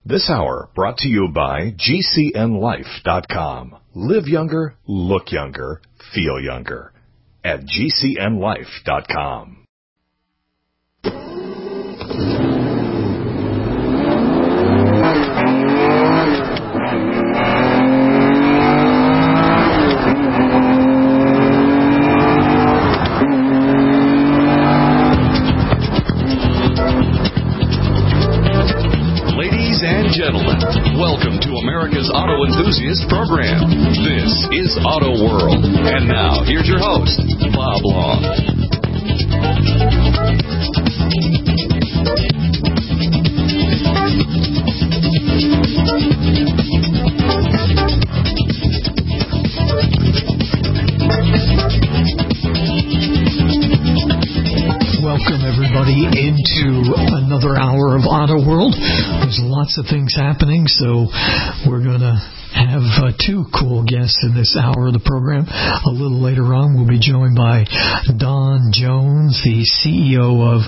This hour brought to you by GCNLife.com. Live younger, look younger, feel younger at GCNLife.com. Gentlemen, welcome to America's Auto Enthusiast Program. This is Auto World. And now, here's your host, Bob Long. Welcome, everybody, into another hour of Auto World. There's lots of things happening, so we're going to have two cool guests in this hour of the program. A little later on, we'll be joined by Don Jones, the CEO of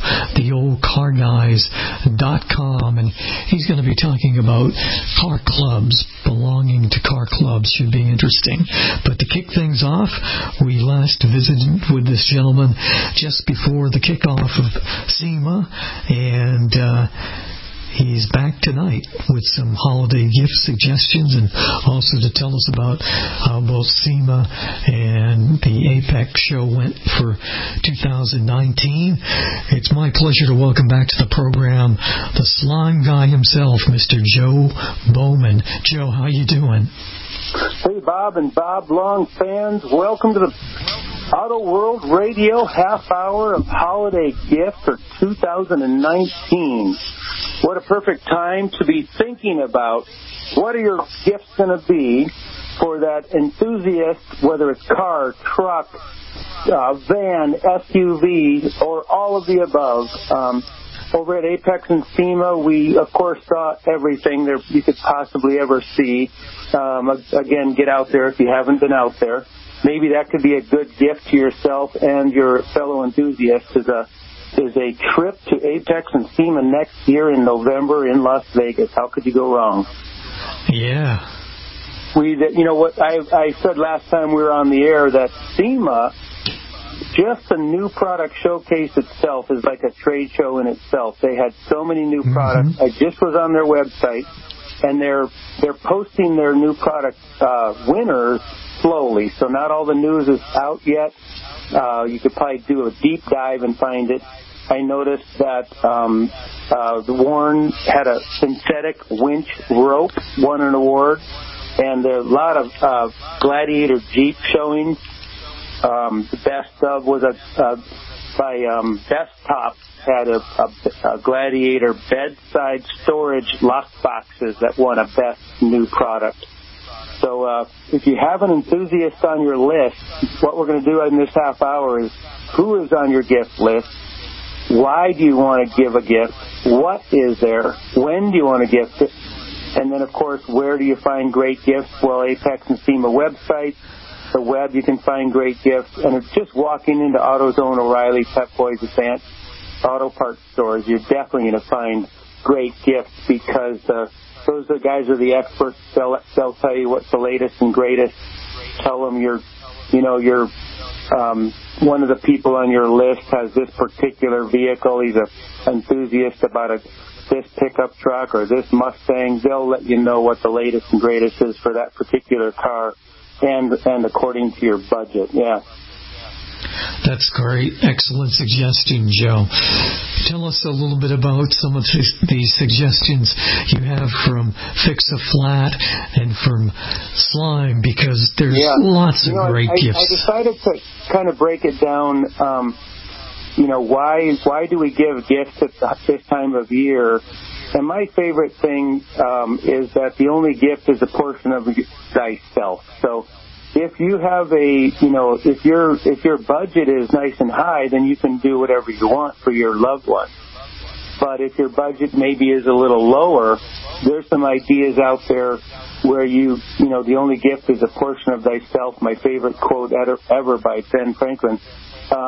theoldcarguys.com, and he's going to be talking about car clubs. Belonging to car clubs should be interesting. But to kick things off, we last visited with this gentleman just before the kickoff of SEMA, and he's back tonight with some holiday gift suggestions and also to tell us about how both SEMA and the APEC show went for 2019. It's my pleasure to welcome back to the program the slime guy himself, Mr. Joe Bowman. Joe, how you doing? Hey, Bob and Bob Long fans. Welcome to the Auto World Radio half hour of holiday gift for 2019. What a perfect time to be thinking about what are your gifts going to be for that enthusiast, whether it's car, truck, van, SUV, or all of the above. Over at Apex and SEMA, we, of course, saw everything there you could possibly ever see. Again, get out there if you haven't been out there. Maybe that could be a good gift to yourself and your fellow enthusiasts is a trip to Apex and SEMA next year in November in Las Vegas. How could you go wrong? Yeah. You know what I said last time we were on the air, that SEMA, just the new product showcase itself is like a trade show in itself. They had so many new products. I just was on their website, and they're posting their new product winners slowly. So not all the news is out yet. You could probably do a deep dive and find it. I noticed that the Warn had a synthetic winch rope, won an award, and there are a lot of Gladiator Jeep showings. The best of was by Desktop had a Gladiator bedside storage lock boxes that won a best new product. So if you have an enthusiast on your list, what we're going to do in this half hour is who is on your gift list, why do you want to give a gift, what is there, when do you want to gift it, and then, of course, where do you find great gifts? Well, Apex and SEMA website, the web, you can find great gifts, and it's just walking into AutoZone, O'Reilly, Pep Boys, Advance, auto parts stores, you're definitely going to find great gifts because those are the guys who are the experts. They'll tell you what's the latest and greatest. Tell them you're one of the people on your list has this particular vehicle. He's an enthusiast about this pickup truck or this Mustang. They'll let you know what the latest and greatest is for that particular car and according to your budget. Yeah. That's great. Excellent suggestion, Joe. Tell us a little bit about some of these suggestions you have from Fix a Flat and from Slime, because there's lots of great gifts. I decided to kind of break it down. Why do we give gifts at this time of year? And my favorite thing is that the only gift is a portion of thyself. So if you have if your budget is nice and high, then you can do whatever you want for your loved one. But if your budget maybe is a little lower, there's some ideas out there where the only gift is a portion of thyself. My favorite quote ever by Ben Franklin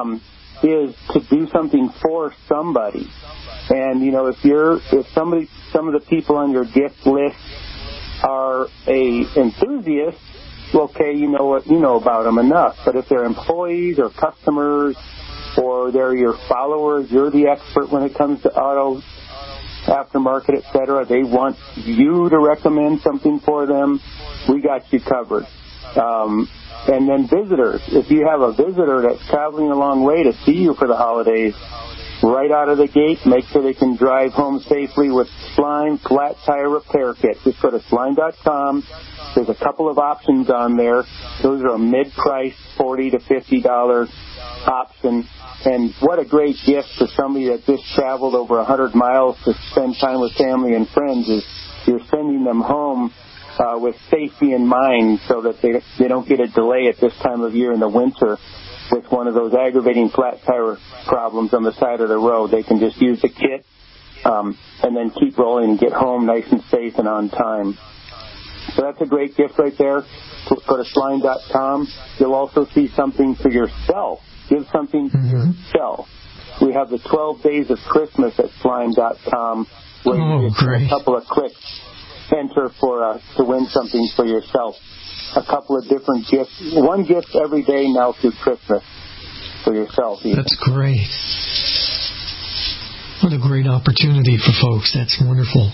is to do something for somebody. And if somebody some of the people on your gift list are a enthusiast, okay, you know about them enough. But if they're employees or customers or they're your followers, you're the expert when it comes to auto aftermarket, etc. They want you to recommend something for them. We got you covered. And then visitors. If you have a visitor that's traveling a long way to see you for the holidays, right out of the gate, make sure they can drive home safely with Slime Flat Tire Repair Kit. Just go to slime.com. There's a couple of options on there. Those are a mid-price $40 to $50 option. And what a great gift for somebody that just traveled over 100 miles to spend time with family and friends is you're sending them home with safety in mind so that they don't get a delay at this time of year in the winter with one of those aggravating flat tire problems on the side of the road. They can just use the kit and then keep rolling and get home nice and safe and on time. So that's a great gift right there. Go to slime.com. You'll also see something for yourself. Give something to yourself. We have the 12 Days of Christmas at slime.com where you get a couple of clicks. Enter to win something for yourself. A couple of different gifts. One gift every day now through Christmas for yourself. Even. That's great. What a great opportunity for folks. That's wonderful.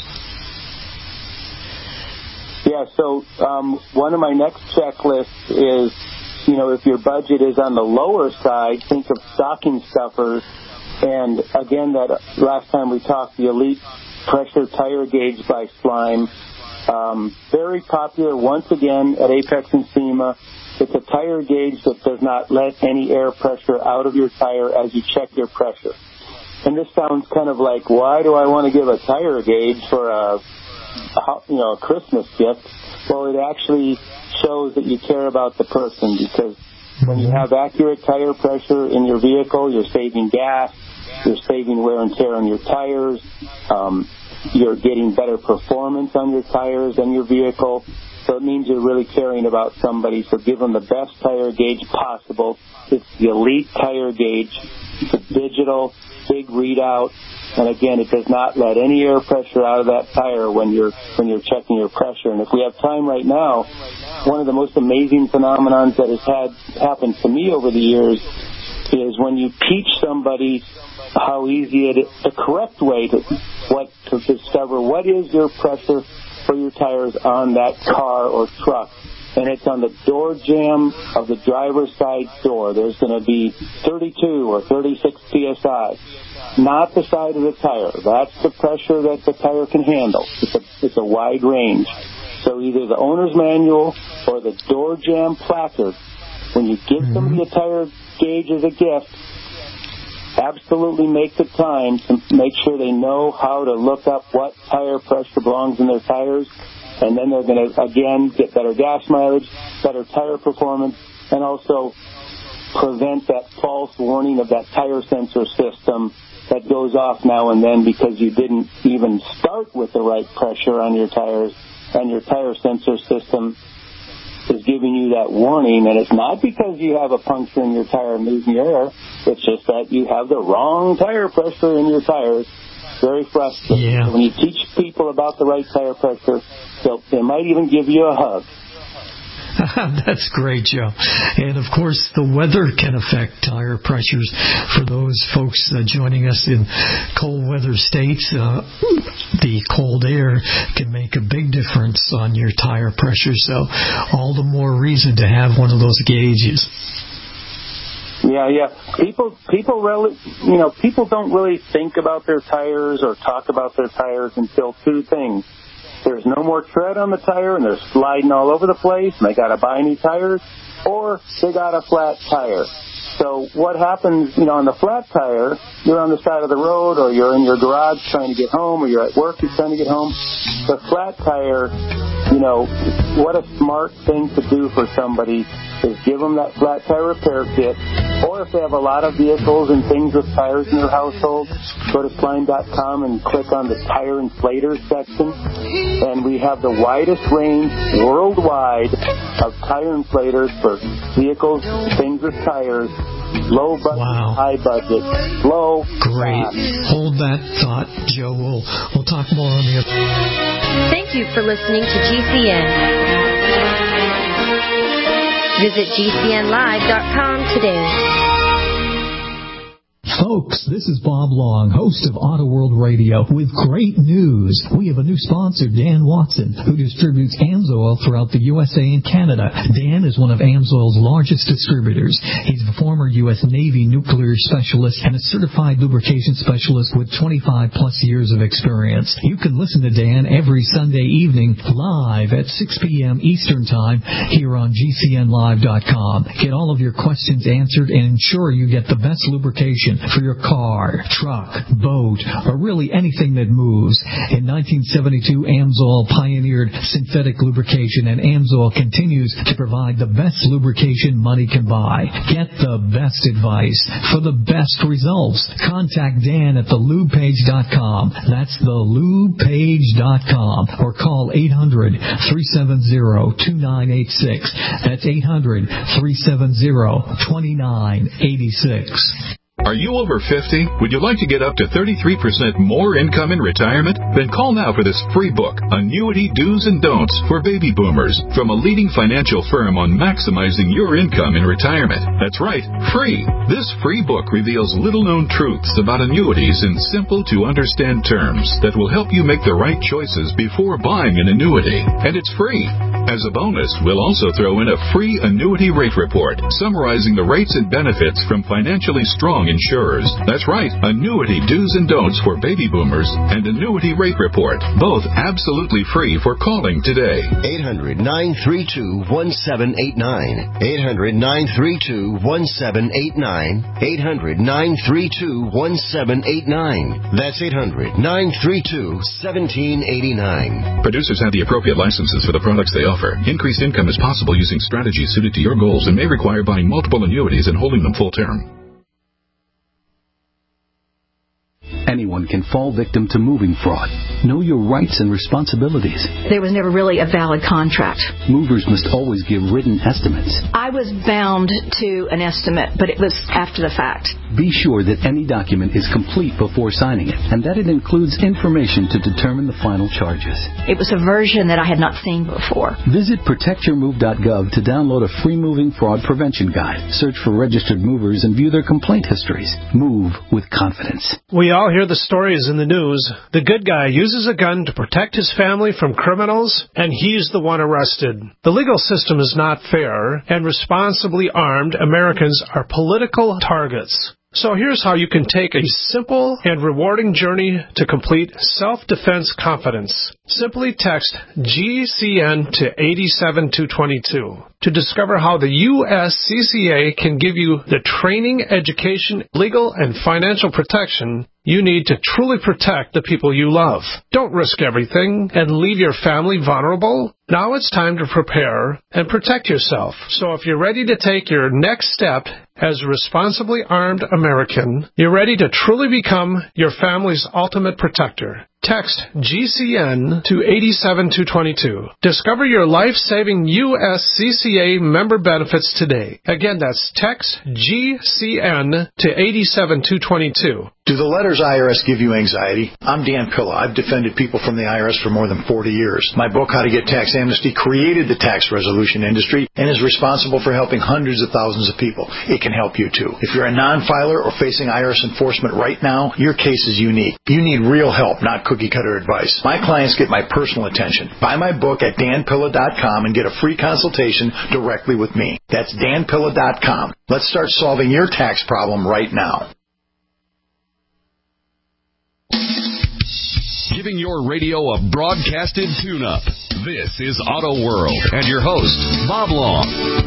Yeah, so one of my next checklists is, if your budget is on the lower side, think of stocking stuffers. And again, that last time we talked, the Elite Pressure Tire Gauge by Slime. Very popular once again at Apex and SEMA. It's a tire gauge that does not let any air pressure out of your tire as you check your pressure. And this sounds kind of like, why do I want to give a tire gauge for a Christmas gift? Well, it actually shows that you care about the person, because when you have accurate tire pressure in your vehicle, you're saving gas, you're saving wear and tear on your tires, you're getting better performance on your tires and your vehicle. So it means you're really caring about somebody. So give them the best tire gauge possible. It's the Elite Tire Gauge. It's a digital, big readout. And again, it does not let any air pressure out of that tire when you're checking your pressure. And if we have time right now, one of the most amazing phenomenons that has happened to me over the years is when you teach somebody how easy it is, the correct way to discover what is your pressure for your tires on that car or truck. And it's on the door jamb of the driver's side door. There's going to be 32 or 36 PSI. Not the side of the tire. That's the pressure that the tire can handle. It's a wide range. So either the owner's manual or the door jamb placard, when you give somebody a tire gauge as a gift, absolutely make the time to make sure they know how to look up what tire pressure belongs in their tires, and then they're going to, again, get better gas mileage, better tire performance, and also prevent that false warning of that tire sensor system that goes off now and then because you didn't even start with the right pressure on your tires, and your tire sensor system is giving you that warning. And it's not because you have a puncture in your tire and losing air. It's just that you have the wrong tire pressure in your tires. Very frustrating. Yeah. So when you teach people about the right tire pressure, they might even give you a hug. That's great, Joe. And, of course, the weather can affect tire pressures. For those folks joining us in cold weather states, the cold air can make a big difference on your tire pressure. So all the more reason to have one of those gauges. Yeah. People really, people don't really think about their tires or talk about their tires until two things. There's no more tread on the tire, and they're sliding all over the place, and they got to buy new tires, or they got a flat tire. So what happens, on the flat tire, you're on the side of the road, or you're in your garage trying to get home, or you're at work, you're trying to get home. The flat tire, what a smart thing to do for somebody is give them that flat tire repair kit, or Or if they have a lot of vehicles and things with tires in their household, go to Klein.com and click on the tire inflator section. And we have the widest range worldwide of tire inflators for vehicles, things with tires, low budget, high budget, low. Great. Hold that thought, Joe. We'll talk more on the other. Thank you for listening to GCN. Visit GCNlive.com today. Folks, this is Bob Long, host of Auto World Radio, with great news. We have a new sponsor, Dan Watson, who distributes AMSOIL throughout the USA and Canada. Dan is one of AMSOIL's largest distributors. He's a former U.S. Navy nuclear specialist and a certified lubrication specialist with 25-plus years of experience. You can listen to Dan every Sunday evening live at 6 p.m. Eastern Time here on GCNlive.com. Get all of your questions answered and ensure you get the best lubrication for your car, truck, boat, or really anything that moves. In 1972, AMSOIL pioneered synthetic lubrication, and AMSOIL continues to provide the best lubrication money can buy. Get the best advice for the best results. Contact Dan at thelubepage.com. That's thelubepage.com. Or call 800-370-2986. That's 800-370-2986. Are you over 50? Would you like to get up to 33% more income in retirement? Then call now for this free book, Annuity Do's and Don'ts for Baby Boomers, from a leading financial firm on maximizing your income in retirement. That's right, free. This free book reveals little-known truths about annuities in simple-to-understand terms that will help you make the right choices before buying an annuity. And it's free. As a bonus, we'll also throw in a free annuity rate report summarizing the rates and benefits from financially strong insurers. That's right, Annuity Do's and Don'ts for Baby Boomers and Annuity Rate Report, both absolutely free for calling today. 800-932-1789. 800-932-1789. 800-932-1789. That's 800-932-1789. Producers have the appropriate licenses for the products they offer. Increased income is possible using strategies suited to your goals and may require buying multiple annuities and holding them full term. Anyone can fall victim to moving fraud. Know your rights and responsibilities. There was never really a valid contract. Movers must always give written estimates. I was bound to an estimate, but it was after the fact. Be sure that any document is complete before signing it, and that it includes information to determine the final charges. It was a version that I had not seen before. Visit protectyourmove.gov to download a free moving fraud prevention guide. Search for registered movers and view their complaint histories. Move with confidence. We all hear the stories in the news. The good guy uses a gun to protect his family from criminals, and he's the one arrested. The legal system is not fair, and responsibly armed Americans are political targets. So here's how you can take a simple and rewarding journey to complete self-defense confidence. Simply text GCN to 87222 to discover how the USCCA can give you the training, education, legal, and financial protection you need to truly protect the people you love. Don't risk everything and leave your family vulnerable. Now it's time to prepare and protect yourself. So if you're ready to take your next step as a responsibly armed American, you're ready to truly become your family's ultimate protector. Text GCN to 87222. Discover your life-saving USCCA member benefits today. Again, that's text GCN to 87222. Do the letters IRS give you anxiety? I'm Dan Pilla. I've defended people from the IRS for more than 40 years. My book, How to Get Tax Amnesty, created the tax resolution industry and is responsible for helping hundreds of thousands of people. It can help you too. If you're a non-filer or facing IRS enforcement right now, your case is unique. You need real help, not cookie-cutter advice. My clients get my personal attention. Buy my book at danpilla.com and get a free consultation directly with me. That's danpilla.com. Let's start solving your tax problem right now. Giving your radio a broadcasted tune-up. This is Auto World and your host, Bob Long.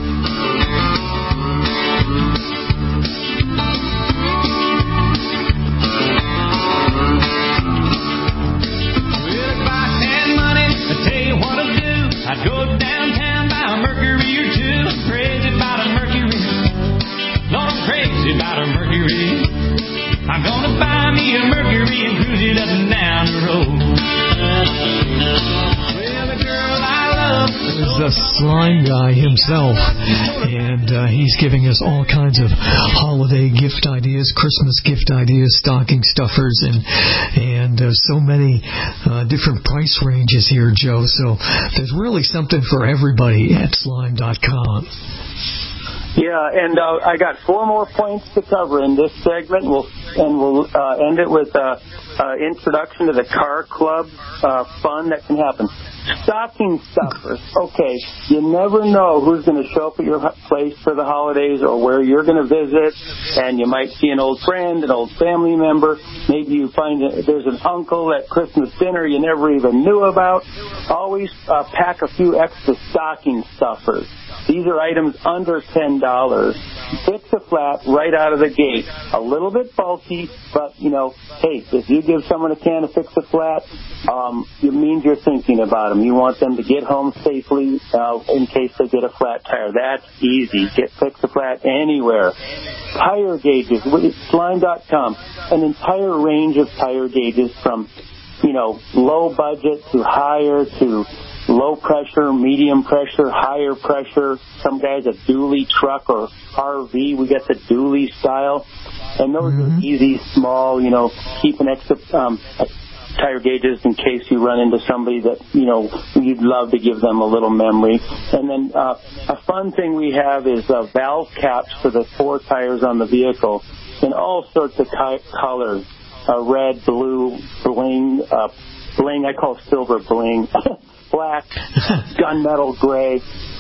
I'd go downtown, buy a Mercury or two. Crazy about a Mercury. Lord, I'm crazy the Slime Guy himself, and he's giving us all kinds of holiday gift ideas, Christmas gift ideas, stocking stuffers, and so many different price ranges here, Joe. So there's really something for everybody at slime.com. Yeah, and I got 4 more points to cover in this segment. We'll end it with introduction to the car club fun that can happen. Stocking stuffers. Okay, you never know who's going to show up at your place for the holidays or where you're going to visit, and you might see an old friend, an old family member. Maybe you find there's an uncle at Christmas dinner you never even knew about. Always pack a few extra stocking stuffers. These are items under $10. Fix-A-Flat right out of the gate. A little bit bulky, but, hey, if you give someone a can of Fix-A-Flat, it means you're thinking about them. You want them to get home safely in case they get a flat tire. That's easy. Get Fix-A-Flat anywhere. Tire gauges. Slime.com. An entire range of tire gauges from, low budget to higher to low pressure, medium pressure, higher pressure. Some guys a dually truck or RV. We get the dually style. And those are easy, small, keep an extra tire gauges in case you run into somebody that, you'd love to give them a little memory. And then a fun thing we have is valve caps for the 4 tires on the vehicle in all sorts of colors. Red, blue, bling, I call silver bling. Black, gunmetal gray.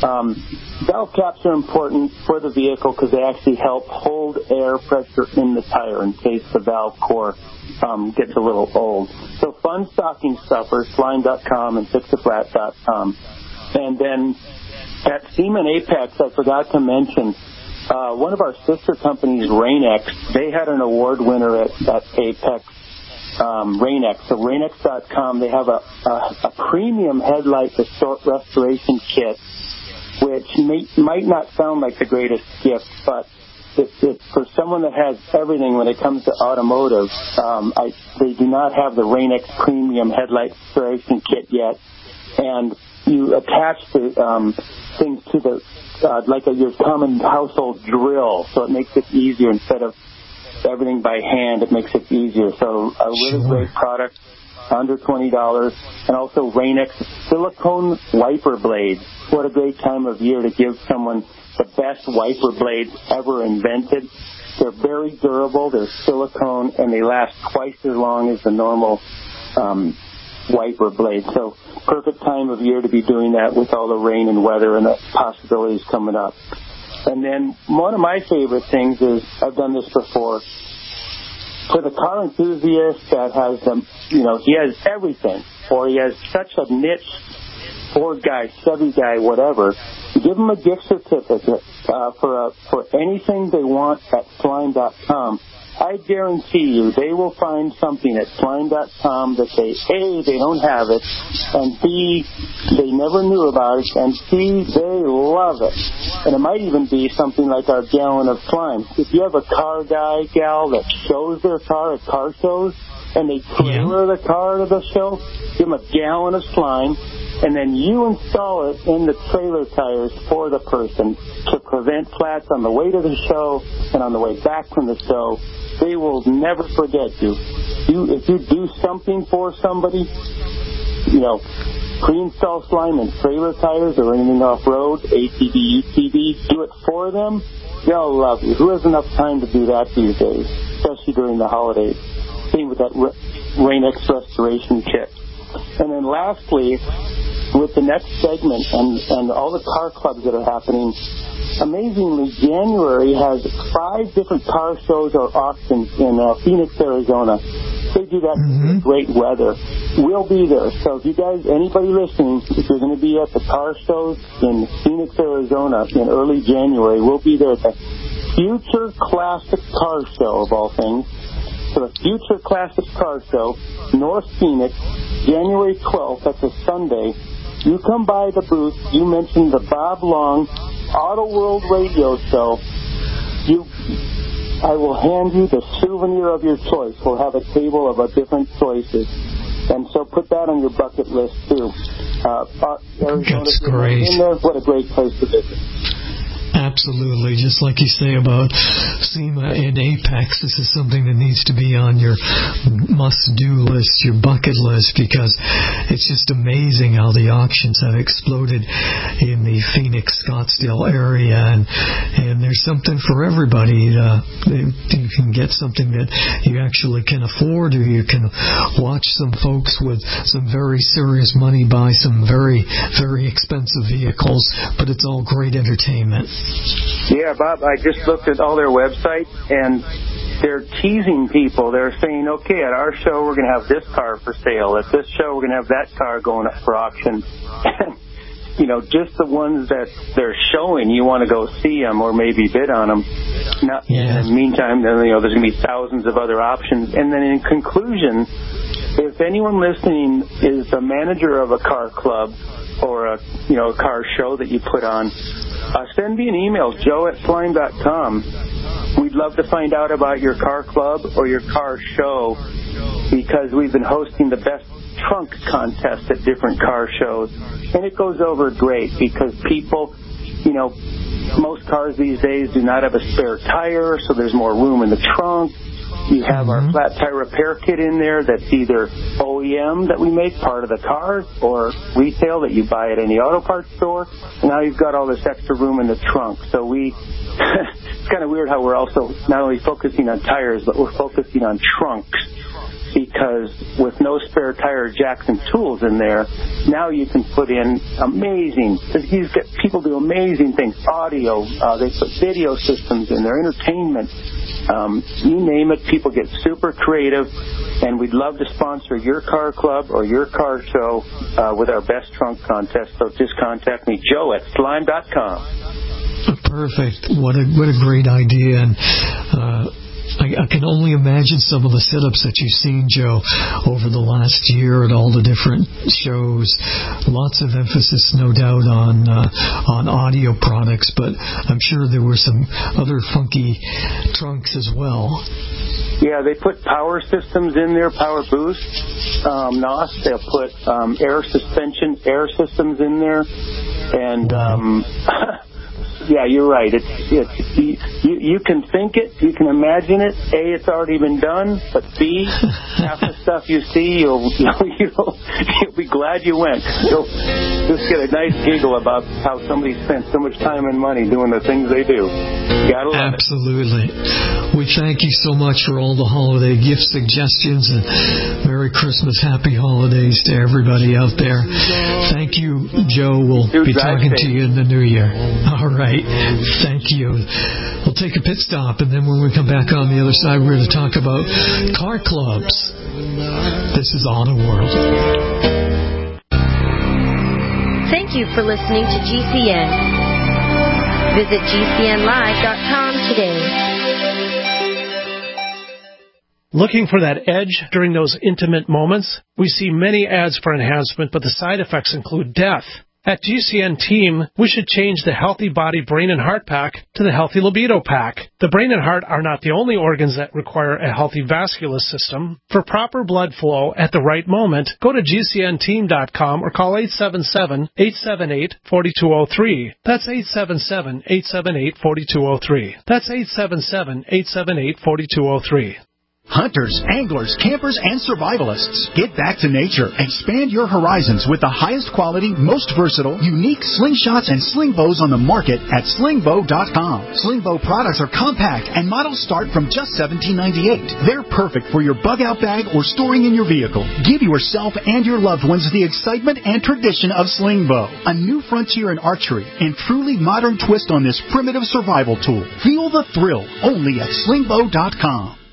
Valve caps are important for the vehicle because they actually help hold air pressure in the tire in case the valve core gets a little old. So fun stocking stuffers, slime.com and fixaflat.com. And then at Seaman Apex, I forgot to mention, one of our sister companies, Rain-X, they had an award winner at Apex. Rain-X. So Rain-X.com, they have a premium headlight restoration kit, which might not sound like the greatest gift, but it's for someone that has everything when it comes to automotive. They do not have the Rain-X premium headlight restoration kit yet, and you attach the things to the like your common household drill, so it makes it easier instead of everything by hand. It makes it easier. So a really great product, under $20. And also Rain-X silicone wiper blades. What a great time of year to give someone the best wiper blades ever invented. They're very durable. They're silicone, and they last twice as long as the normal wiper blades. So perfect time of year to be doing that with all the rain and weather and the possibilities coming up. And then one of my favorite things is, I've done this before, for the car enthusiast that has he has everything, or he has such a niche Ford guy, Chevy guy, whatever, give them a gift certificate for anything they want at Slime.com. I guarantee you they will find something at Slime.com that A, they don't have it, and B, they never knew about it, and C, they love it. And it might even be something like our gallon of slime. If you have a car guy, gal, that shows their car at car shows, and they trailer the car to the show, give them a gallon of slime, and then you install it in the trailer tires for the person to prevent flats on the way to the show and on the way back from the show. They will never forget you. If you do something for somebody, pre-install slime in trailer tires or anything off-road, ATV, UTV, do it for them, they'll love you. Who has enough time to do that these days, especially during the holidays? Same with that Rain-X restoration kit. And then lastly, with the next segment and all the car clubs that are happening, amazingly, January has 5 different car shows or auctions in Phoenix, Arizona. They do that in great weather. We'll be there. So if you guys, anybody listening, if you're going to be at the car shows in Phoenix, Arizona in early January, we'll be there at the Future Classic Car Show, of all things. So the Future Classic Car Show, North Phoenix, January 12th, that's a Sunday. You come by the booth, you mentioned the Bob Long Auto World Radio Show. I will hand you the souvenir of your choice. We'll have a table of different choices. And so put that on your bucket list, too. Arizona. That's great. What a great place to visit. Absolutely. Just like you say about SEMA and Apex, this is something that needs to be on your must-do list, your bucket list, because it's just amazing how the auctions have exploded in the Phoenix, Scottsdale area, and there's something for everybody. You can get something that you actually can afford, or you can watch some folks with some very serious money buy some very, very expensive vehicles, but it's all great entertainment. Yeah, Bob, I just looked at all their websites, and they're teasing people. They're saying, okay, at our show we're going to have this car for sale. At this show we're going to have that car going up for auction. Just the ones that they're showing, you want to go see them or maybe bid on them. In the meantime, there's going to be thousands of other options. And then in conclusion, if anyone listening is a manager of a car club or a car show that you put on, send me an email, joe@slime.com. We'd love to find out about your car club or your car show, because we've been hosting the best trunk contest at different car shows, and it goes over great because people, most cars these days do not have a spare tire, so there's more room in the trunk. You have our flat tire repair kit in there that's either OEM that we make part of the car or retail that you buy at any auto parts store. And now you've got all this extra room in the trunk. So it's kind of weird how we're also not only focusing on tires, but we're focusing on trunks. Because with no spare tire jacks and tools in there, now you can put in people do amazing things. Audio, they put video systems in there, entertainment, you name it. People get super creative, and we'd love to sponsor your car club or your car show with our best trunk contest. So just contact me, joe@slime.com. Perfect. What a great idea. And I can only imagine some of the setups that you've seen, Joe, over the last year at all the different shows. Lots of emphasis, no doubt, on audio products, but I'm sure there were some other funky trunks as well. Yeah, they put power systems in there, power boost, NOS. They'll put air systems in there, and yeah, you're right. You can think it, you can imagine it. A, it's already been done, but B, half the stuff you see, you'll be glad you went. You'll just get a nice giggle about how somebody spent so much time and money doing the things they do. You gotta love Absolutely. We thank you so much for all the holiday gift suggestions, and Merry Christmas, Happy Holidays to everybody out there. Thank you, Joe. We'll be talking to you in the new year. All right. Thank you. We'll take a pit stop, and then when we come back on the other side, we're going to talk about car clubs. This is Auto World. Thank you for listening to GCN. Visit GCNlive.com today. Looking for that edge during those intimate moments? We see many ads for enhancement, but the side effects include death. At GCN Team, we should change the Healthy Body, Brain, and Heart Pack to the Healthy Libido Pack. The brain and heart are not the only organs that require a healthy vascular system. For proper blood flow at the right moment, go to GCNteam.com or call 877-878-4203. That's 877-878-4203. That's 877-878-4203. Hunters, anglers, campers, and survivalists. Get back to nature. Expand your horizons with the highest quality, most versatile, unique slingshots and sling bows on the market at slingbow.com. Slingbow products are compact and models start from just $17.98. They're perfect for your bug-out bag or storing in your vehicle. Give yourself and your loved ones the excitement and tradition of Slingbow, a new frontier in archery and truly modern twist on this primitive survival tool. Feel the thrill only at slingbow.com.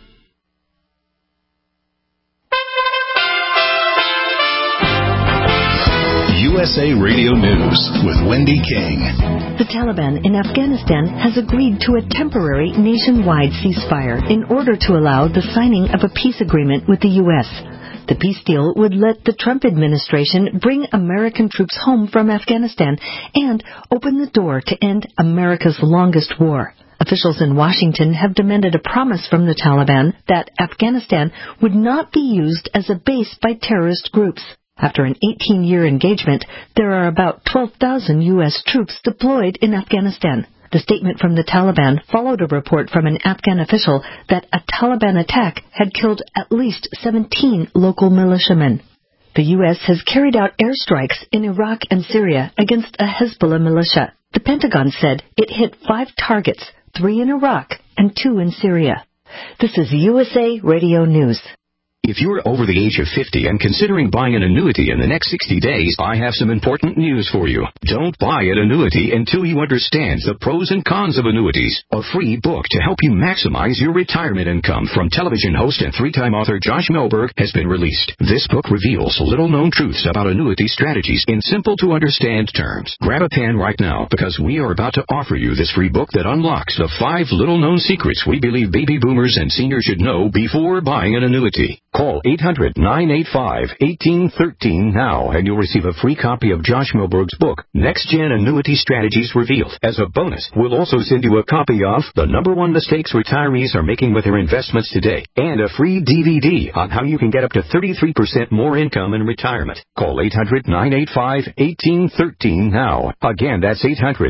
USA Radio News with Wendy King. The Taliban in Afghanistan has agreed to a temporary nationwide ceasefire in order to allow the signing of a peace agreement with the U.S. The peace deal would let the Trump administration bring American troops home from Afghanistan and open the door to end America's longest war. Officials in Washington have demanded a promise from the Taliban that Afghanistan would not be used as a base by terrorist groups. After an 18-year engagement, there are about 12,000 U.S. troops deployed in Afghanistan. The statement from the Taliban followed a report from an Afghan official that a Taliban attack had killed at least 17 local militiamen. The U.S. has carried out airstrikes in Iraq and Syria against a Hezbollah militia. The Pentagon said it hit 5 targets, 3 in Iraq and 2 in Syria. This is USA Radio News. If you're over the age of 50 and considering buying an annuity in the next 60 days, I have some important news for you. Don't buy an annuity until you understand the pros and cons of annuities. A free book to help you maximize your retirement income from television host and 3-time author Josh Melberg has been released. This book reveals little-known truths about annuity strategies in simple-to-understand terms. Grab a pen right now because we are about to offer you this free book that unlocks the 5 little-known secrets we believe baby boomers and seniors should know before buying an annuity. Call 800-985-1813 now, and you'll receive a free copy of Josh Melberg's book, Next Gen Annuity Strategies Revealed. As a bonus, we'll also send you a copy of The #1 Mistakes Retirees Are Making with Their Investments Today, and a free DVD on how you can get up to 33% more income in retirement. Call 800-985-1813 now. Again, that's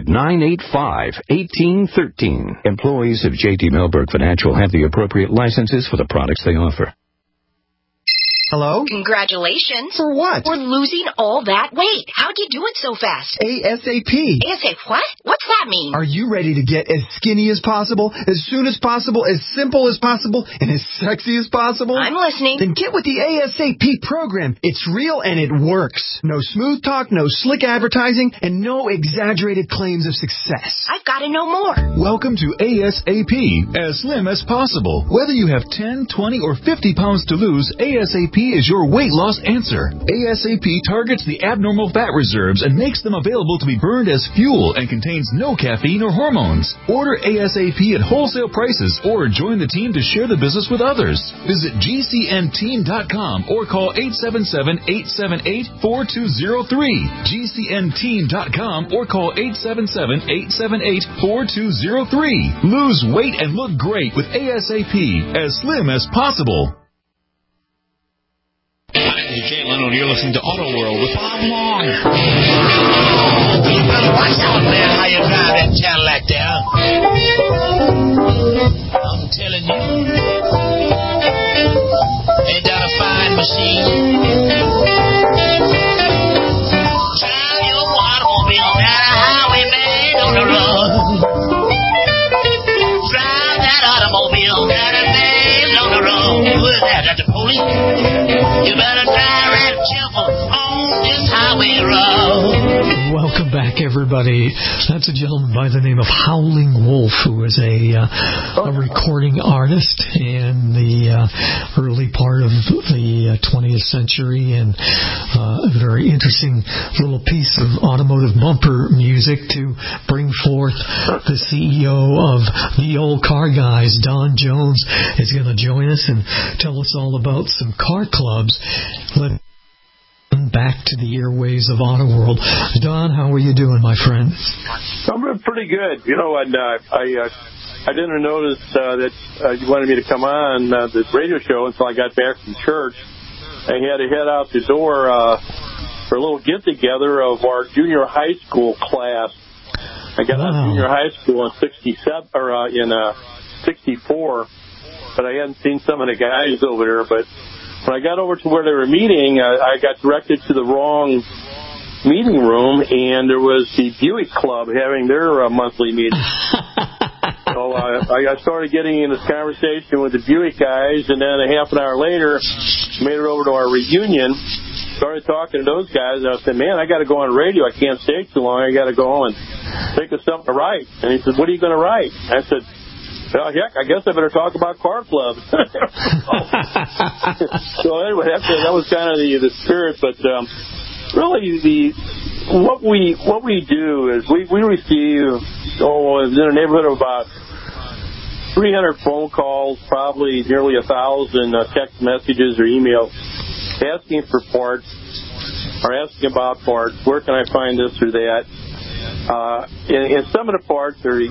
800-985-1813. Employees of J.D. Melberg Financial have the appropriate licenses for the products they offer. Hello? Congratulations. For what? For losing all that weight. How'd you do it so fast? ASAP. ASAP what? What's that mean? Are you ready to get as skinny as possible, as soon as possible, as simple as possible, and as sexy as possible? I'm listening. Then get with the ASAP program. It's real and it works. No smooth talk, no slick advertising, and no exaggerated claims of success. I've got to know more. Welcome to ASAP, as slim as possible. Whether you have 10, 20, or 50 pounds to lose, ASAP is your weight loss answer. ASAP targets the abnormal fat reserves and makes them available to be burned as fuel and contains no caffeine or hormones. Order ASAP at wholesale prices or join the team to share the business with others. Visit GCNteam.com or call 877-878-4203. GCNteam.com or call 877-878-4203. Lose weight and look great with ASAP, as slim as possible. Hi, this is Jay Leno, and you're listening to Auto World with Bob Long. You better watch out, man, how you drive that Cadillac there. I'm telling you. Ain't that a fine machine? Drive your automobile down the highway, man, on the road. Drive that automobile down the man on the road. Who is that? That's the police? You better drive that careful on this highway road. Welcome back, everybody. That's a gentleman by the name of Howling Wolf, who is a recording artist in the early part of the 20th century, and a very interesting little piece of automotive bumper music to bring forth the CEO of the Old Car Guys. Don Jones is going to join us and tell us all about some car clubs. Back to the airways of Auto World. Don, how are you doing, my friend? I'm doing pretty good. You know, and I didn't notice that you wanted me to come on the radio show until I got back from church. I had to head out the door for a little get-together of our junior high school class. I got out of junior high school in 67 or in 64, but I hadn't seen some of the guys over there. But when I got over to where they were meeting, I got directed to the wrong meeting room, and there was the Buick Club having their monthly meeting. So I started getting in this conversation with the Buick guys, and then a half an hour later, made it over to our reunion, started talking to those guys, and I said, man, I got to go on radio. I can't stay too long. I got to go home and think of something to write. And he said, what are you going to write? I said, well, heck, I guess I better talk about car clubs. So anyway, that was kind of the spirit. But really, what we do is we receive in the neighborhood of about 300 phone calls, probably nearly 1,000 text messages or emails asking for parts or asking about parts. Where can I find this or that? And some of the parts are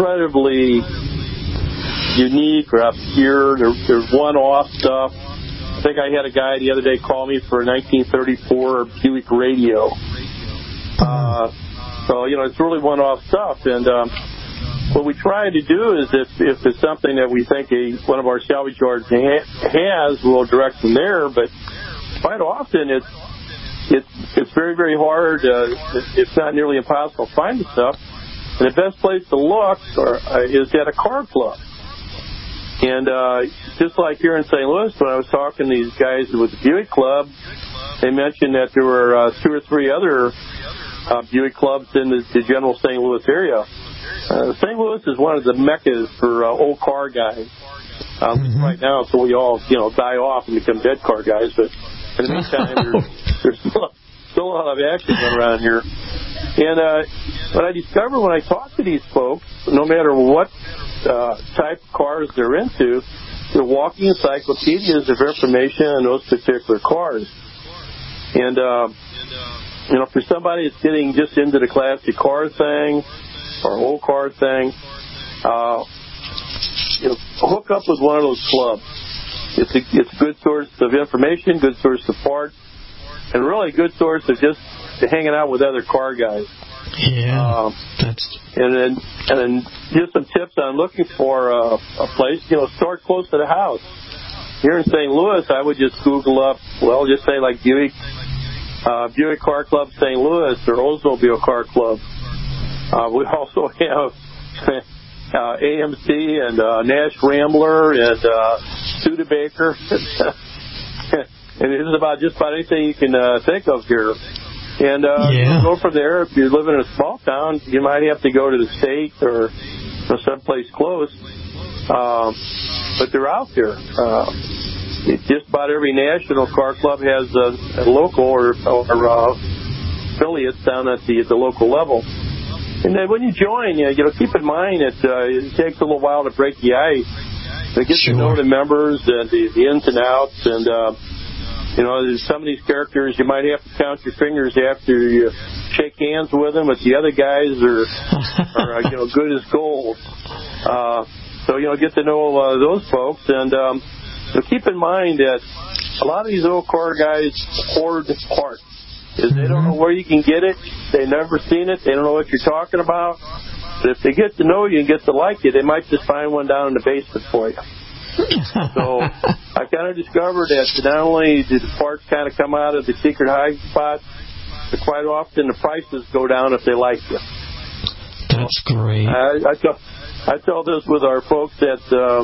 incredibly unique or obscure. They're one-off stuff. I think I had a guy the other day call me for a 1934 Buick radio. So, it's really one-off stuff. And what we try to do is if it's something that we think one of our salvage yards has, we'll direct them there. But quite often it's very, very hard. It's not nearly impossible to find the stuff. And the best place to look is at a car club. And just like here in St. Louis, when I was talking to these guys with the Buick Club, they mentioned that there were 2 or 3 other Buick clubs in the general St. Louis area. St. Louis is one of the meccas for old car guys. Right now, so we all, die off and become dead car guys. But in the meantime, there's still a lot of action going around here. And what I discovered when I talked to these folks, no matter what type of cars they're into, they're walking encyclopedias of information on those particular cars. And, for somebody that's getting just into the classic car thing or old car thing, hook up with one of those clubs. It's a good source of information, good source of parts, and really a good source of just hanging out with other car guys. Yeah, and then just some tips on looking for a place. Start close to the house. Here in St. Louis, I would just Google up. Just say like Buick Car Club St. Louis or Oldsmobile Car Club. We also have AMC and Nash Rambler and Studebaker. And it is about just about anything you can think of here. And go from there. If you're living in a small town, you might have to go to the state or someplace close. But they're out there. Just about every national car club has a local or affiliates down at the local level. And then when you join, keep in mind that it takes a little while to break the ice. To get to know the members and the ins and outs. And, some of these characters, you might have to count your fingers after you shake hands with them, but the other guys are good as gold. So, get to know those folks. And keep in mind that a lot of these old car guys hoard parts. They don't know where you can get it. They've never seen it. They don't know what you're talking about. But if they get to know you and get to like you, they might just find one down in the basement for you. So I kind of discovered that not only do the parts kind of come out of the secret hiding spots, but quite often the prices go down if they like you. That's great. I tell this with our folks that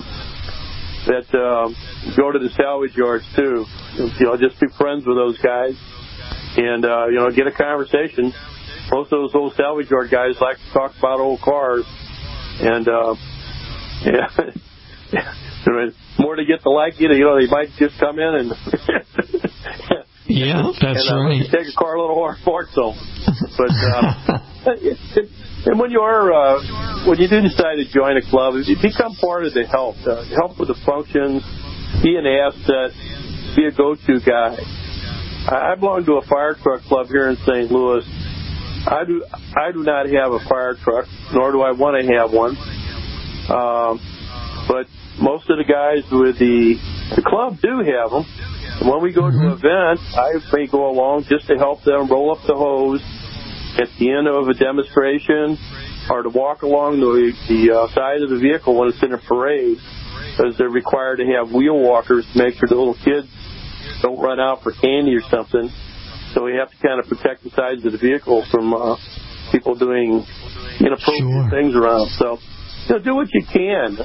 go to the salvage yards too. Just be friends with those guys and get a conversation. Most of those old salvage yard guys like to talk about old cars, and more to get to like you. They might just come in and that's right. Take a car a little hard for so. But and when you do decide to join a club, you become part of the help with the functions, be an asset, be a go-to guy. I belong to a fire truck club here in St. Louis. I do not have a fire truck, nor do I want to have one. But most of the guys with the club do have them. And when we go to an event, I may go along just to help them roll up the hose at the end of a demonstration, or to walk along the side of the vehicle when it's in a parade, because they're required to have wheel walkers to make sure the little kids don't run out for candy or something. So we have to kind of protect the sides of the vehicle from people doing inappropriate things around. So, do what you can.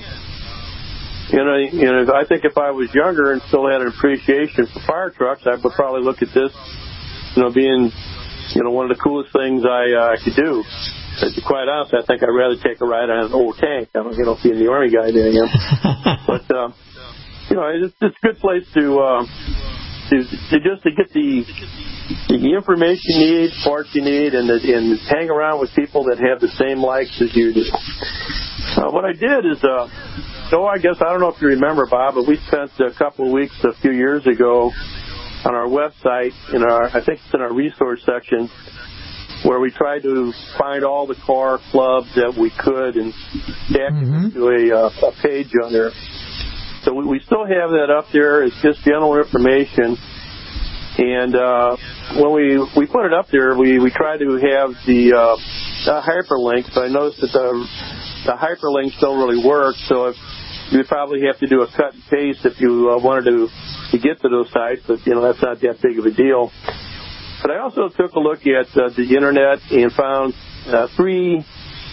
I think if I was younger and still had an appreciation for fire trucks, I would probably look at this, being, one of the coolest things I could do. To be quite honest, I think I'd rather take a ride on an old tank. I don't, being the Army guy there again. But, it's a good place to get the information you need, parts you need, and hang around with people that have the same likes as you do. What I did is, I guess, I don't know if you remember, Bob, but we spent a couple of weeks a few years ago on our website, I think it's in our resource section, where we tried to find all the car clubs that we could and stack them into a page on there. So we still have that up there. It's just general information. And when we put it up there, we try to have the hyperlinks. But I noticed that the hyperlinks don't really work. So if you would probably have to do a cut and paste if you wanted to get to those sites. But that's not that big of a deal. But I also took a look at the internet and found three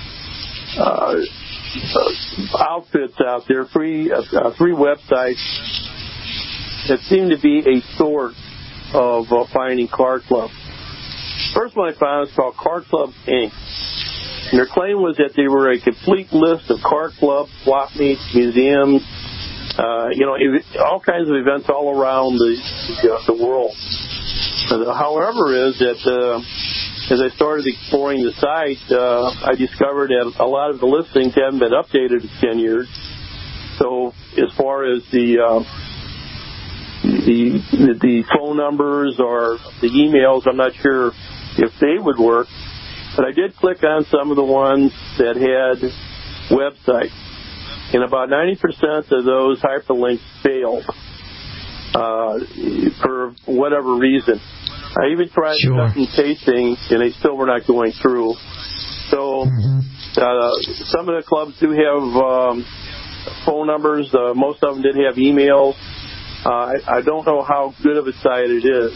outfits out there, three websites that seem to be a source of finding car clubs. First one I found is called Car Club Inc. And their claim was that they were a complete list of car clubs, swap meets, museums, all kinds of events all around the world. However, is that as I started exploring the site, I discovered that a lot of the listings haven't been updated in 10 years. So as far as the phone numbers or the emails, I'm not sure if they would work. But I did click on some of the ones that had websites. And about 90% of those hyperlinks failed for whatever reason. I even tried cutting and pasting, and they still were not going through. So some of the clubs do have phone numbers. Most of them did have emails. I don't know how good of a site it is.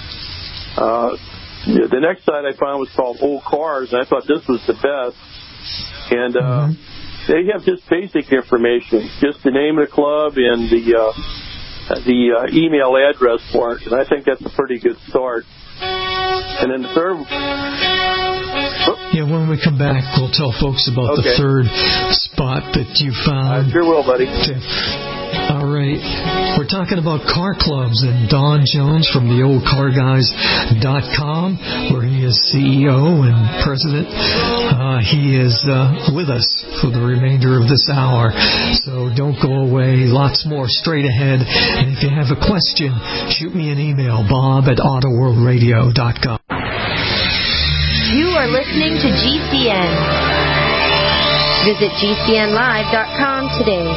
The next site I found was called Old Cars, and I thought this was the best. And they have just basic information, just the name of the club and the email address for it, and I think that's a pretty good start. And then the third... Yeah, when we come back, we'll tell folks about the third spot that you found. I sure will, buddy. All right. We're talking about car clubs, and Don Jones from theoldcarguys.com, where he is CEO and president. He is with us for the remainder of this hour. So don't go away. Lots more straight ahead. And if you have a question, shoot me an email, bob@autoworldradio.com. You are listening to GCN. Visit GCNlive.com today.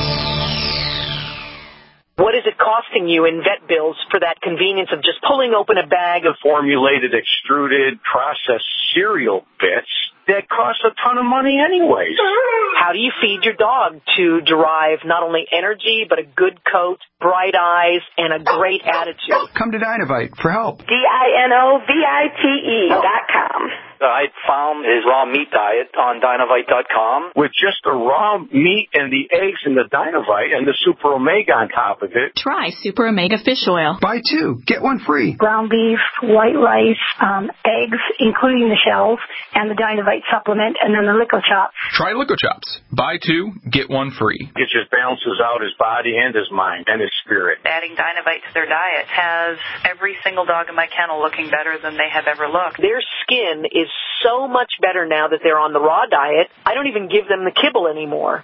What is it costing you in vet bills for that convenience of just pulling open a bag of formulated, extruded, processed cereal bits that cost a ton of money anyways? How do you feed your dog to derive not only energy, but a good coat, bright eyes, and a great attitude? Come to Dynovite for help. DINOVITE.com. I found his raw meat diet on Dynovite.com with just the raw meat and the eggs and the Dynovite and the Super Omega on top of it. Try Super Omega fish oil. Buy 2, get 1 free. Ground beef, white rice, eggs, including the shells, and the Dynovite supplement, and then the Lico Chops. Try Lico Chops. Buy 2, get 1 free. It just balances out his body and his mind and his spirit. Adding Dynovite to their diet has every single dog in my kennel looking better than they have ever looked. Their skin is so much better now that they're on the raw diet. I don't even give them the kibble anymore.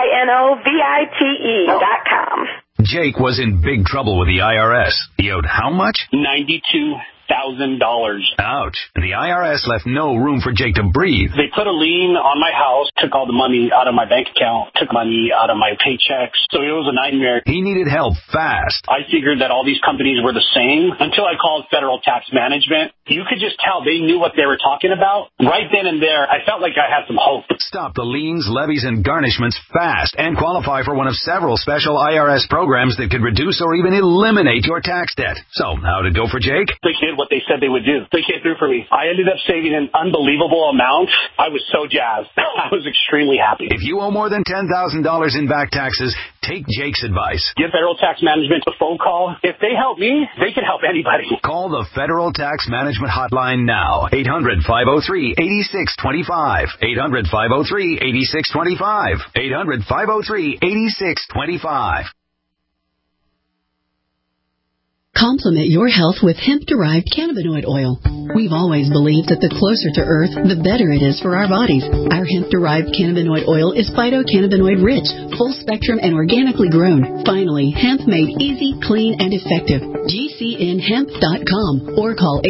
DINOVITE.com. Jake was in big trouble with the IRS. He owed how much? $92,000. Ouch. And the IRS left no room for Jake to breathe. They put a lien on my house, took all the money out of my bank account, took money out of my paychecks. So it was a nightmare. He needed help fast. I figured that all these companies were the same until I called Federal Tax Management. You could just tell they knew what they were talking about. Right then and there, I felt like I had some hope. Stop the liens, levies, and garnishments fast and qualify for one of several special IRS programs that could reduce or even eliminate your tax debt. So, how'd it go for Jake? They did what they said they would do. They came through for me. I ended up saving an unbelievable amount. I was so jazzed. I was extremely happy. If you owe more than $10,000 in back taxes, take Jake's advice. Give Federal Tax Management a phone call. If they help me, they can help anybody. Call the Federal Tax Management Hotline now. 800-503-8625. 800-503-8625. 800-503-8625. Complement your health with hemp-derived cannabinoid oil. We've always believed that the closer to Earth, the better it is for our bodies. Our hemp-derived cannabinoid oil is phytocannabinoid-rich, full-spectrum, and organically grown. Finally, hemp made easy, clean, and effective. GCNhemp.com or call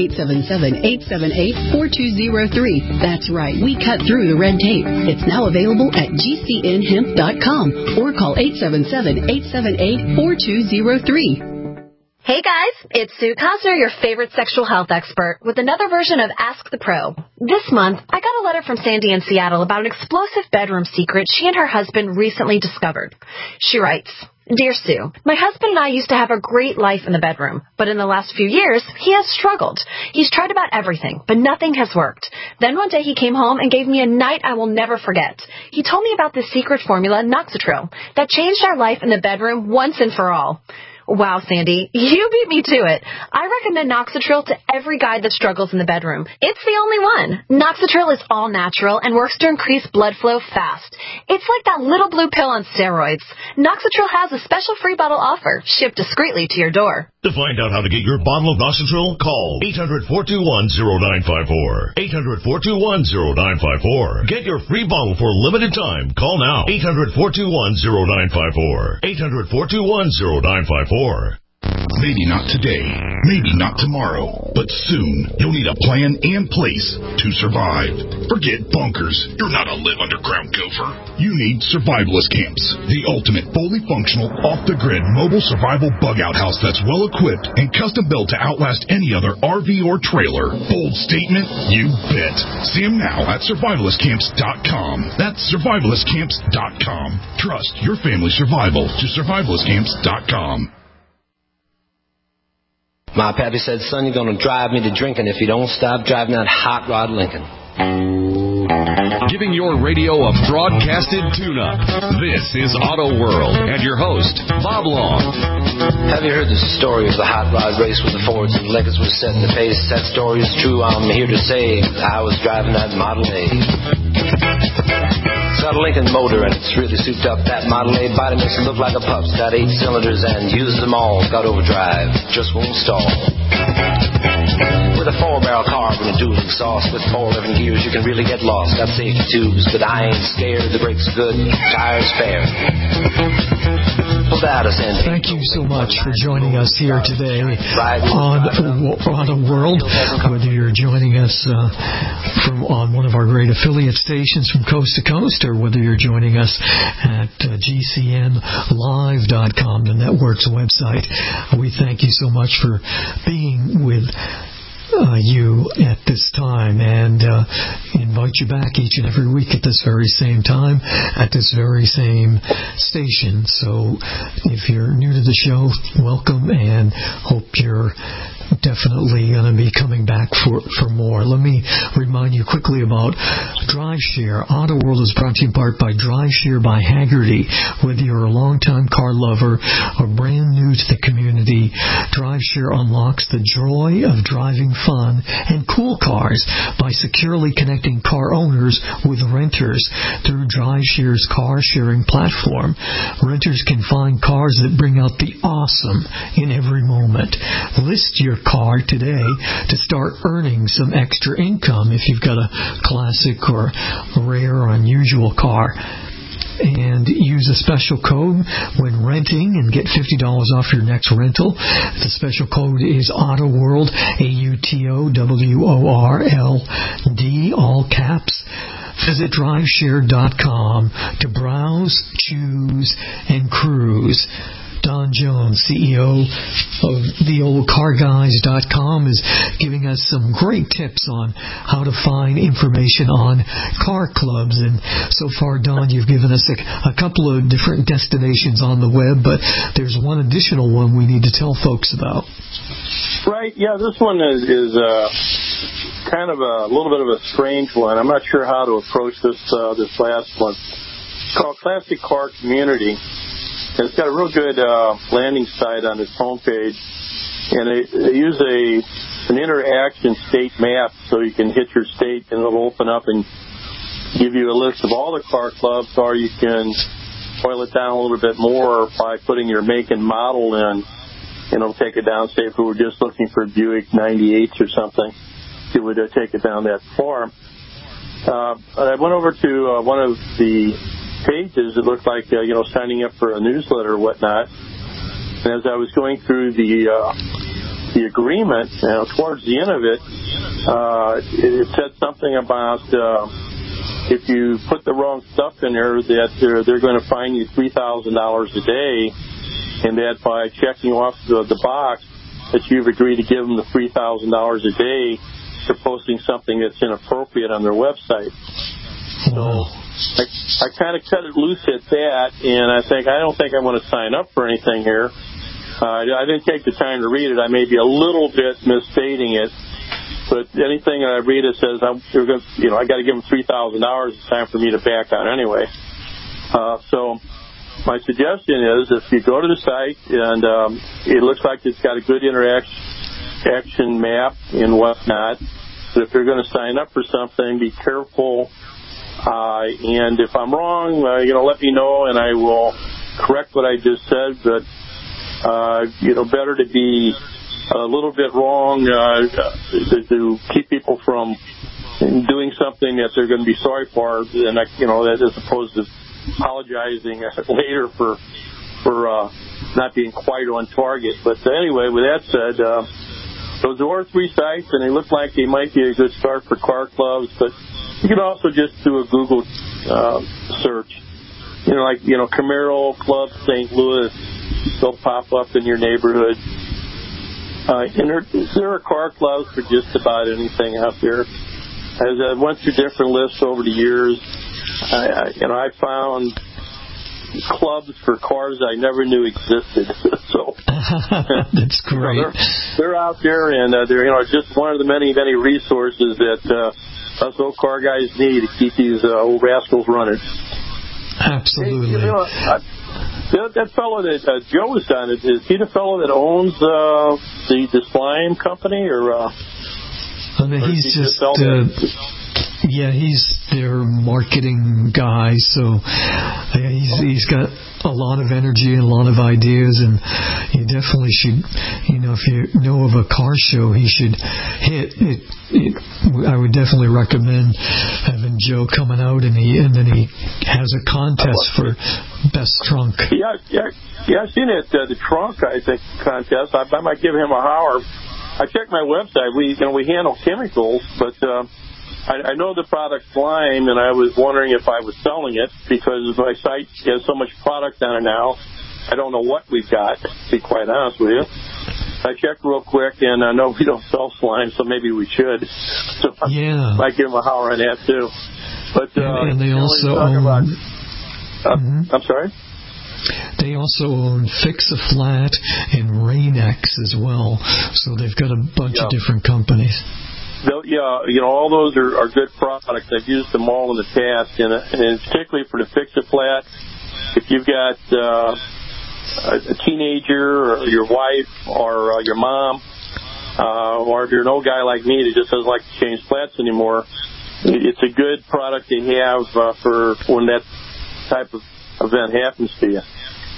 877-878-4203. That's right, we cut through the red tape. It's now available at GCNhemp.com or call 877-878-4203. Hey guys, it's Sue Cosner, your favorite sexual health expert, with another version of Ask the Pro. This month, I got a letter from Sandy in Seattle about an explosive bedroom secret she and her husband recently discovered. She writes, Dear Sue, my husband and I used to have a great life in the bedroom, but in the last few years, he has struggled. He's tried about everything, but nothing has worked. Then one day he came home and gave me a night I will never forget. He told me about this secret formula, Noxitril, that changed our life in the bedroom once and for all. Wow, Sandy, you beat me to it. I recommend Noxitril to every guy that struggles in the bedroom. It's the only one. Noxitril is all natural and works to increase blood flow fast. It's like that little blue pill on steroids. Noxitril has a special free bottle offer, shipped discreetly to your door. To find out how to get your bottle of Noxitril, call 800-421-0954. 800-421-0954. Get your free bottle for a limited time. Call now. 800-421-0954. 800-421-0954. Maybe not today, maybe not tomorrow, but soon you'll need a plan and place to survive. Forget bunkers. You're not a live underground gopher. You need survivalist camps, the ultimate fully functional, off-the-grid mobile survival bug-out house that's well-equipped and custom-built to outlast any other RV or trailer. Bold statement? You bet. See them now at survivalistcamps.com. That's survivalistcamps.com. Trust your family's survival to survivalistcamps.com. My pappy said, son, you're going to drive me to drinking if you don't stop driving that hot rod Lincoln. Giving your radio a broadcasted tune-up. This is Auto World and your host, Bob Long. Have you heard the story of the hot rod race with the Fords and Lincolns was setting the pace? That story is true, I'm here to say. I was driving that Model A. It's got a Lincoln motor and it's really souped up. That Model A body makes it look like a pup's. Got 8 cylinders and uses them all. Got overdrive, just won't stall. With a 4-barrel carb and a dual exhaust with 4 living gears, you can really get lost. Got safety tubes, but I ain't scared. The brakes good, tires fair. Thank you so much for joining us here today on Auto World. Whether you're joining us on one of our great affiliate stations from coast to coast, or whether you're joining us at GCNlive.com, the network's website, we thank you so much for being with you at this time, and invite you back each and every week at this very same time, at this very same station. So if you're new to the show, welcome, and hope you're definitely going to be coming back for more. Let me remind you quickly about DriveShare. Auto World is brought to you in part by DriveShare by Haggerty. Whether you're a longtime car lover or brand new to the community, DriveShare unlocks the joy of driving fun and cool cars by securely connecting car owners with renters through DriveShare's car sharing platform. Renters can find cars that bring out the awesome in every moment. List your car today to start earning some extra income if you've got a classic or rare or unusual car. And use a special code when renting and get $50 off your next rental. The special code is AutoWorld, AutoWorld, all caps. Visit DriveShare.com to browse, choose, and cruise. Don Jones, CEO of TheOldCarGuys.com, is giving us some great tips on how to find information on car clubs. And so far, Don, you've given us a couple of different destinations on the web, but there's one additional one we need to tell folks about. Right, yeah, this one is kind of a little bit of a strange one. I'm not sure how to approach this last one. It's called Classic Car Community. It's got a real good landing site on its homepage, and they use an interaction state map, so you can hit your state and it'll open up and give you a list of all the car clubs, or you can boil it down a little bit more by putting your make and model in. take it down. Say if we were just looking for Buick 98s or something, it would take it down that far. I went over to one of the pages. It looked like signing up for a newsletter or whatnot. And as I was going through the agreement, towards the end of it, it said something about if you put the wrong stuff in there, that they're going to fine you $3,000 a day, and that by checking off the box that you've agreed to give them the $3,000 a day for posting something that's inappropriate on their website. So I kind of cut it loose at that, and I don't think I want to sign up for anything here. I didn't take the time to read it. I may be a little bit misstating it, but anything that I read it says I got to give them $3,000. It's time for me to back out anyway. So my suggestion is if you go to the site and it looks like it's got a good interaction map and whatnot, but if you're going to sign up for something, be careful. And if I'm wrong, let me know and I will correct what I just said. But better to be a little bit wrong to keep people from doing something that they're going to be sorry for, and as opposed to apologizing later for not being quite on target. But anyway, with that said, those are 3 sites, and they look like they might be a good start for car clubs. But you can also just do a Google search, Camaro Club St. Louis. They'll pop up in your neighborhood. And there are car clubs for just about anything out there. As I went through different lists over the years, I found clubs for cars I never knew existed. So that's great. They're out there, and they're just one of the many, many resources that us old car guys need to keep these old rascals running. Absolutely. That fellow that Joe was on, is he the fellow that owns the slime company, or? He's just he's their marketing guy. So he's got a lot of energy and a lot of ideas, and you definitely should. If you know of a car show, he should hit it. I would definitely recommend having Joe coming out, and then he has a contest for best trunk. Yeah, I've seen it. The trunk, I think, contest. I might give him a holler. I checked my website. We handle chemicals, but I know the product Slime, and I was wondering if I was selling it because my site has so much product on it now. I don't know what we've got, to be quite honest with you. I checked real quick, and I know we don't sell slime, so maybe we should. So I might give them a holler on that, too. But and they also own... I'm sorry? They also own Fix-A-Flat and Rain-X as well, so they've got a bunch of different companies. All those are good products. I've used them all in the past, and particularly for the Fix-A-Flat, if you've got a teenager or your wife or your mom, or if you're an old guy like me that just doesn't like to change flats anymore, it's a good product to have for when that type of event happens to you.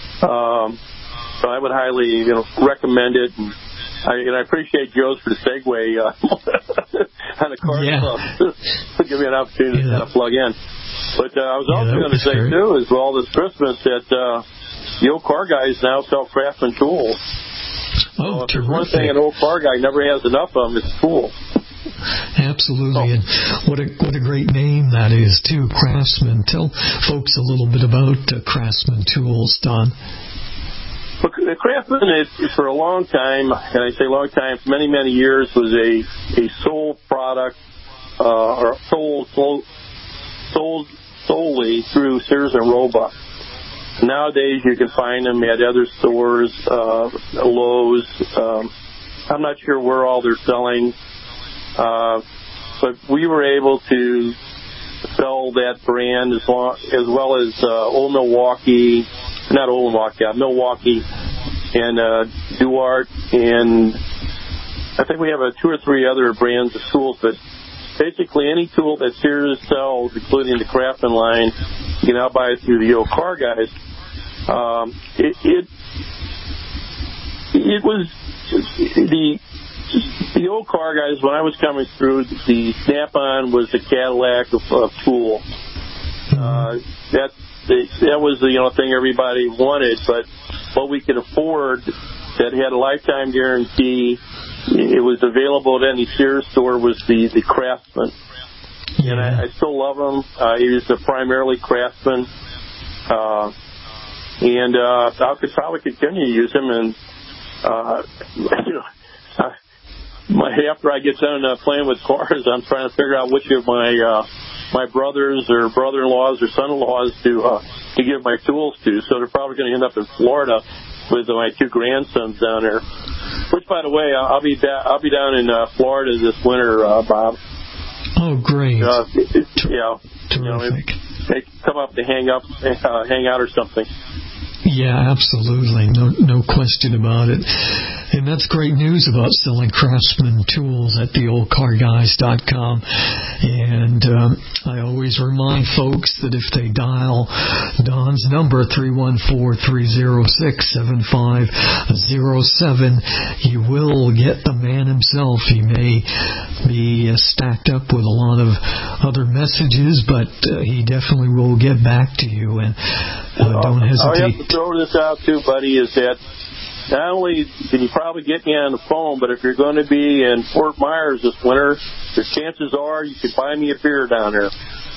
So I would highly recommend it. And I appreciate Joe's for the segue on the car club to give me an opportunity to kind of plug in. But I was also going to say, too, is all this Christmas that the old car guys now sell Craftsman tools. Oh, so one thing an old car guy never has enough of is tools. Absolutely, and what a great name that is, too, Craftsman. Tell folks a little bit about Craftsman tools, Don. Look, the Craftsman, for a long time, and I say long time, for many, many years, was a sold product, or sold solely through Sears and Roebuck. Nowadays, you can find them at other stores, Lowe's. I'm not sure where all they're selling, but we were able to sell that brand as well as Old Milwaukee. Not Old Milwaukee, Milwaukee, and Duart, and I think we have 2 or 3 other brands of tools, but basically any tool that Sears sells, including the Craftsman line, you can now buy it through the old car guys. it was the old car guys. When I was coming through, the Snap-on was the Cadillac of tool. That was the thing everybody wanted, but what we could afford that had a lifetime guarantee, it was available at any Sears store, was the Craftsman. Yeah. And I still love him. He was primarily Craftsman. And I could probably continue to use him. And, after I get done playing with cars, I'm trying to figure out which of my brothers or brother-in-laws or son-in-laws to give my tools to. So they're probably going to end up in Florida with my two grandsons down there. Which, by the way, I'll be down in Florida this winter, Bob. Oh, great! Terrific. They come up to hang out or something. Yeah, absolutely. No question about it. And that's great news about selling Craftsman tools at theoldcarguys.com. And I always remind folks that if they dial Don's number, 314-306-7507, you will get the man himself. He may be stacked up with a lot of other messages, but he definitely will get back to you. And don't hesitate. I have to throw this out, too, buddy, is that not only can you probably get me on the phone, but if you're going to be in Fort Myers this winter, the chances are you could buy me a beer down there.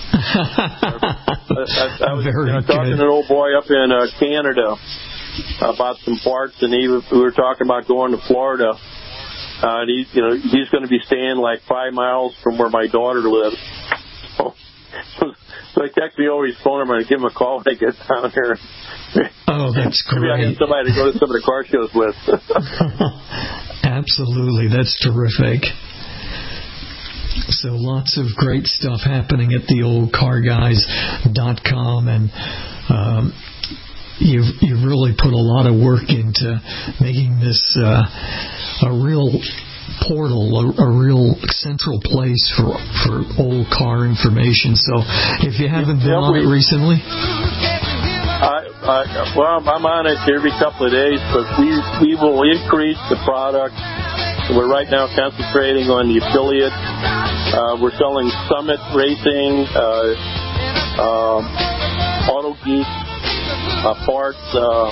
I was talking to an old boy up in Canada about some parts, and we were talking about going to Florida. And he's going to be staying like 5 miles from where my daughter lives. So I text me over his phone. I'm going to give him a call when I get down here. Oh, that's great. Maybe I get somebody to go to some of the car shows with. Absolutely. That's terrific. So lots of great stuff happening at theoldcarguys.com, and you've really put a lot of work into making this a real portal, a real central place for old car information. So if you haven't been on it recently... Well, I'm on it every couple of days, but we will increase the product. We're right now concentrating on the affiliate. We're selling Summit Racing, Auto Geek parts.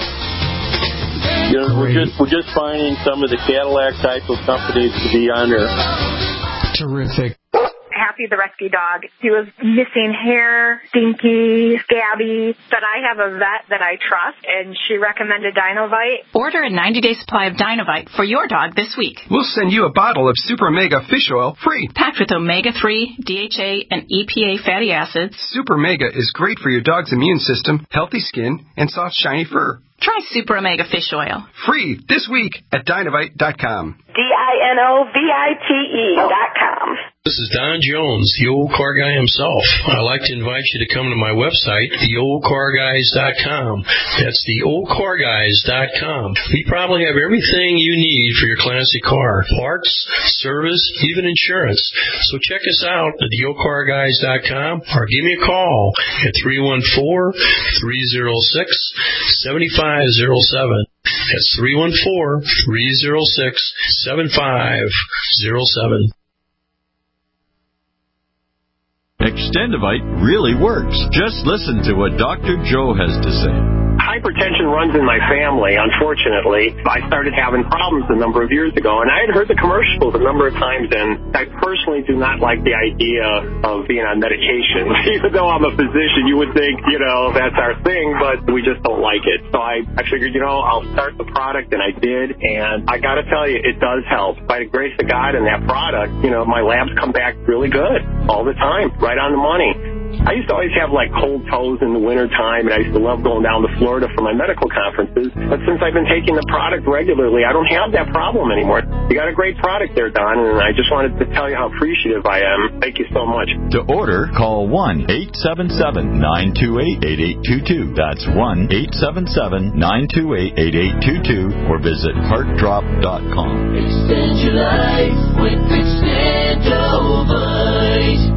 We're just finding some of the Cadillac type of companies to be on there. Terrific. Happy, the rescue dog. He was missing hair, stinky, scabby, but I have a vet that I trust, and she recommended Dinovite. Order a 90-day supply of Dinovite for your dog this week. We'll send you a bottle of Super Omega Fish Oil free. Packed with omega-3, DHA, and EPA fatty acids. Super Omega is great for your dog's immune system, healthy skin, and soft, shiny fur. Try Super Omega Fish Oil. Free this week at Dinovite.com. DINOVITE.com. This is Don Jones, the old car guy himself. I'd like to invite you to come to my website, theoldcarguys.com. That's theoldcarguys.com. We probably have everything you need for your classic car. Parts, service, even insurance. So check us out at theoldcarguys.com or give me a call at 314-306-7507. That's 314-306-7507. Extendivite really works. Just listen to what Dr. Joe has to say. Hypertension runs in my family, unfortunately. I started having problems a number of years ago, and I had heard the commercials a number of times, and I personally do not like the idea of being on medication. Even though I'm a physician, you would think, that's our thing, but we just don't like it. So I figured, I'll start the product, and I did, and I got to tell you, it does help. By the grace of God and that product, my labs come back really good all the time, right on the money. I used to always have cold toes in the winter time, and I used to love going down to Florida for my medical conferences. But since I've been taking the product regularly, I don't have that problem anymore. You got a great product there, Don, and I just wanted to tell you how appreciative I am. Thank you so much. To order, call 1-877-928-8822. That's 1-877-928-8822, or visit heartdrop.com. Extend your life with Extendovite.